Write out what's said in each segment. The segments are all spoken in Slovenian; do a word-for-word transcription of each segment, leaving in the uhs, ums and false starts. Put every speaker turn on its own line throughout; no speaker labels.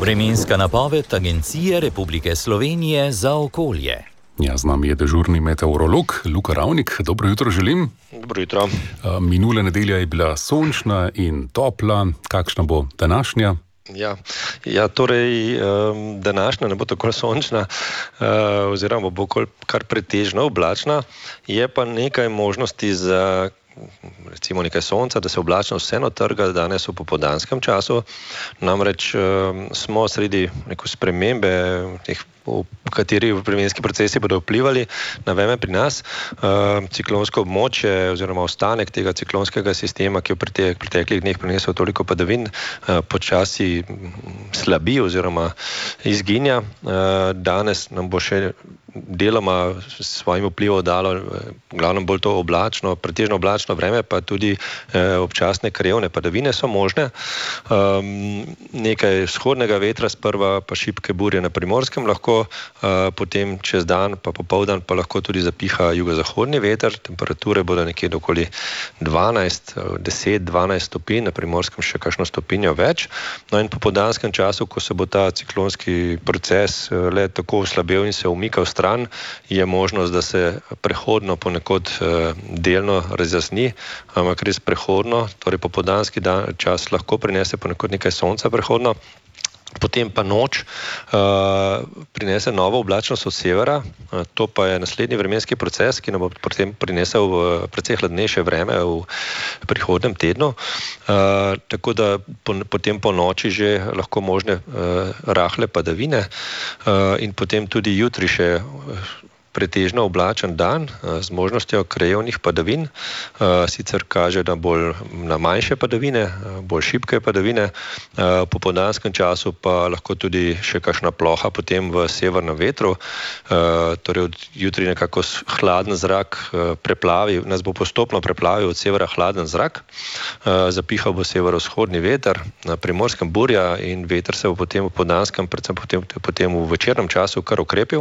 Vremenska napoved Agencije Republike Slovenije za okolje.
Ja, z nami je dežurni meteorolog Luka Ravnik. Dobro jutro želim.
Dobro jutro.
Minula nedelja je bila sončna in topla. Kakšna bo današnja?
Ja, ja torej um, današnja ne bo tako sončna, uh, oziroma bo kar pretežno oblačna. Je pa nekaj možnosti za recimo nekaj sonca, da se oblačnost vseeno trga danes v popoldanskem času. Namreč um, smo sredi neko spremembe, teh, v kateri vremenski procesi bodo vplivali na vreme pri nas. Uh, ciklonsko območje oziroma ostanek tega ciklonskega sistema, ki je v pretek, preteklih dneh prinesel toliko padavin, uh, počasi slabi oziroma izginja. Uh, danes nam bo še deloma s svojim vplivom dalo glavno bolj to oblačno, pretežno oblačno vreme, pa tudi eh, občasne krajevne padavine so možne. Um, nekaj vzhodnega vetra sprva, pa šibke burje na Primorskem lahko, uh, potem čez dan pa popoldan pa lahko tudi zapiha jugozahodni veter. Temperature bodo nekje okoli dvanajst, deset, dvanajst stopinj, na Primorskem še kakšno stopinjo več. No in po popoldanskem času, ko se bo ta ciklonski proces uh, le tako oslabel in se umikal stran, je možnost, da se prehodno ponekod eh, delno razjasni, ampak res prehodno, torej popoldanski dan, čas lahko prinese ponekod nekaj sonca prehodno, potem pa noč uh, prinese novo oblačnost od severa. Uh, to pa je naslednji vremenski proces, ki nam bo potem prinesel uh, precej hladnejše vreme v prihodnem tednu. Uh, tako da po, potem po noči že lahko možne uh, rahle padavine uh, in potem tudi jutri še uh, pretežno oblačen dan z možnostjo krajevnih padavin. Sicer kaže, da bolj na manjše padavine, bolj šibke padavine. V popoldanskem času pa lahko tudi še kakšna ploha potem v severnem vetru. Torej od jutri nekako hladen zrak preplavi, nas bo postopno preplavil od severa hladen zrak. Zapihal bo severovzhodni veter, na Primorskem burja in veter se bo potem v popoldanskem, predvsem potem, potem v večernem času kar ukrepil.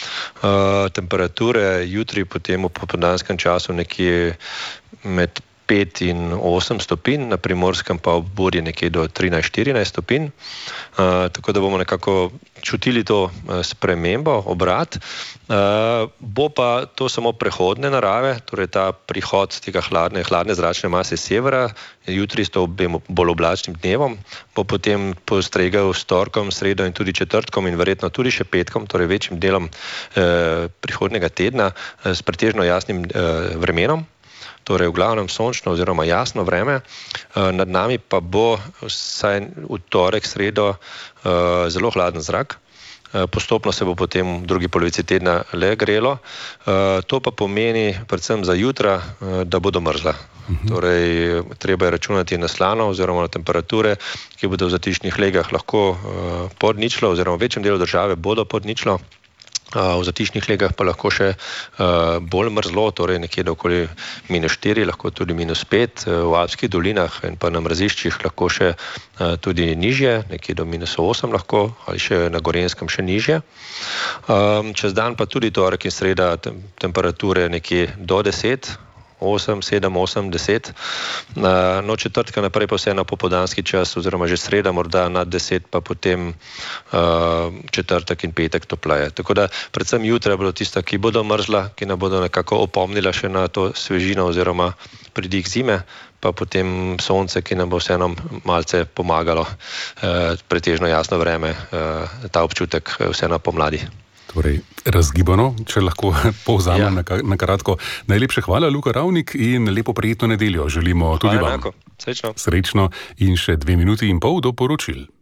Temperature jutri potem v popoldanskem času nekje med pet in osem stopinj, na Primorskem pa v burji nekje do trinajst, štirinajst stopinj. Uh, tako da bomo nekako čutili to uh, spremembo, obrat. Uh, bo pa to samo prehodne narave, torej ta prihod tega hladne, hladne zračne mase severa, jutri s to bolj oblačnim dnevom, bo potem postregel s torkom, sredo in tudi četrtkom in verjetno tudi še petkom, torej večjim delom uh, prihodnega tedna uh, s pretežno jasnim uh, vremenom. Torej v glavnem sončno oziroma jasno vreme. Nad nami pa bo vsaj v torek, sredo zelo hladen zrak. Postopno se bo potem v drugi polovici tedna le grelo. To pa pomeni predvsem za jutra, da bodo mrzla. Torej, treba je računati na slano oziroma na temperature, ki bodo v zatišnih legah lahko pod ničlo oziroma v večjem delu države bodo pod ničlo. V zatišnih legah pa lahko še uh, bolj mrzlo, torej nekje do okoli minus štiri, lahko tudi minus pet, v alpskih dolinah in pa na mraziščih lahko še uh, tudi nižje, nekje do minus osem lahko, ali še na Gorenjskem še nižje. Um, čez dan pa tudi torek in sreda tem, temperature nekje do deset, osem, sedem, osem, deset. No, četrtka naprej pa vseeno popoldanski čas, oziroma že sreda morda nad deset, pa potem uh, četrtek in petek topleje. Tako da predvsem jutra bodo tista, ki bodo mrzla, ki nam bodo nekako opomnila še na to svežino oziroma pridih zime, pa potem sonce, ki nam bo vseeno malce pomagalo, uh, pretežno jasno vreme, uh, ta občutek vseeno pomladi.
Torej, razgibano, če lahko povzamem ja. na kratko. Najlepše hvala, Luka Ravnik, in lepo prijetno nedeljo želimo tudi
hvala,
vam.
Srečno.
Srečno in še dve minuti in pol do poročil.